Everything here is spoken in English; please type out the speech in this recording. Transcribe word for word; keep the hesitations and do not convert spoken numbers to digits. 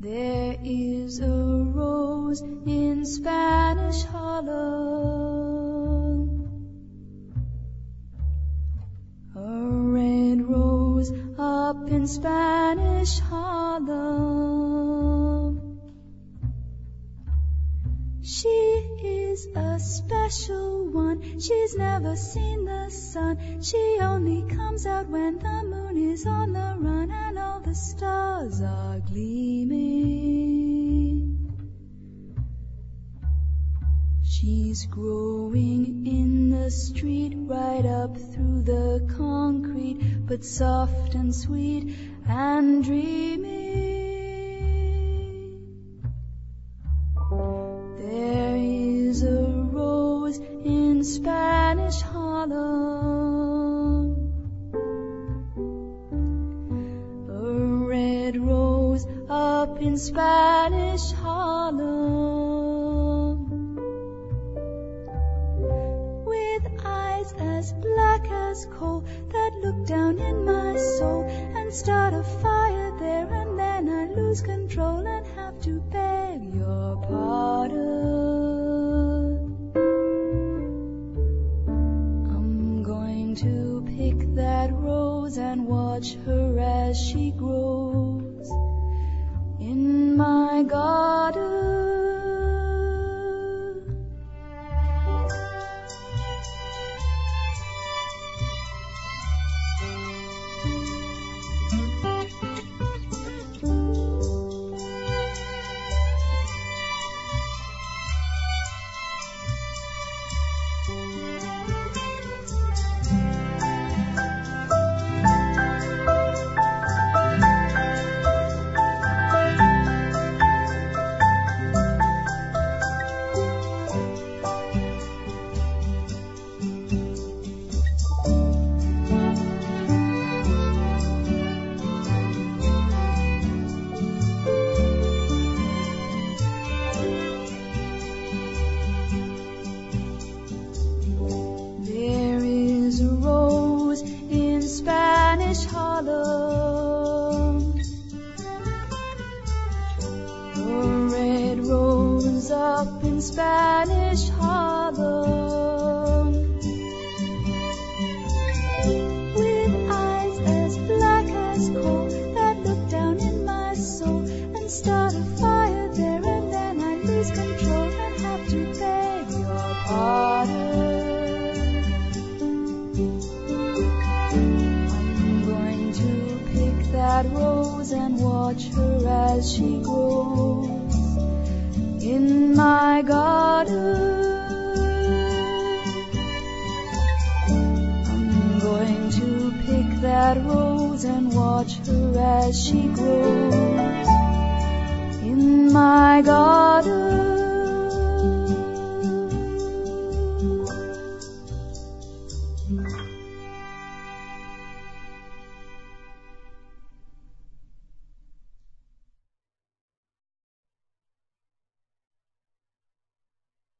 There is a rose in Spanish Harlem, a red rose up in Spanish Harlem. She is a special one, she's never seen the sun. She only comes out when the moon is on the run and all the stars are gleaming. She's growing in the street, right up through the concrete, but soft and sweet and dreamy. There is a rose in Spanish Harlem, a red rose up in Spanish Harlem, with eyes as black as coal that look down in my soul and start a fire there, and then I lose control and have to beg your pardon. I'm going to pick that rose and watch her as she grows in my garden. Spanish Harlem, with eyes as black as coal that look down in my soul and start a fire there, and then I lose control and have to beg your pardon. I'm going to pick that rose and watch her as she grows in my garden. I'm going to pick that rose and watch her as she grows